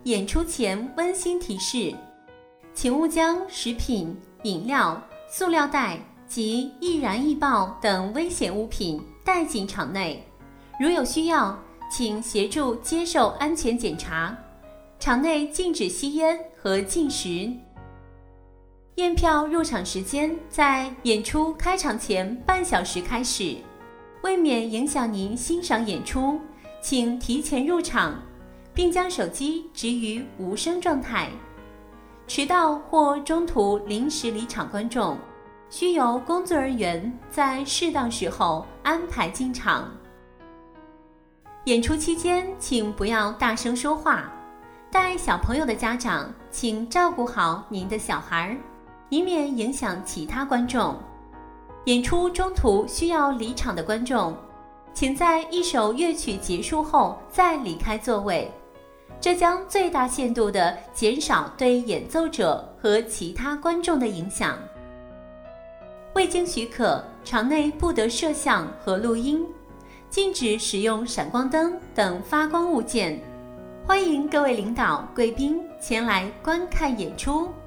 演出前温馨提示，请勿将食品、饮料、塑料袋及易燃易爆等危险物品带进场内。如有需要，请协助接受安全检查。场内禁止吸烟和进食。验票入场时间在演出开场前半小时开始，为免影响您欣赏演出，请提前入场，并将手机置于无声状态。迟到或中途临时离场观众，需由工作人员在适当时候安排进场。演出期间，请不要大声说话。带小朋友的家长，请照顾好您的小孩，以免影响其他观众。演出中途需要离场的观众，请在一首乐曲结束后再离开座位，这将最大限度地减少对演奏者和其他观众的影响。未经许可，场内不得摄像和录音，禁止使用闪光灯等发光物件。欢迎各位领导、贵宾前来观看演出。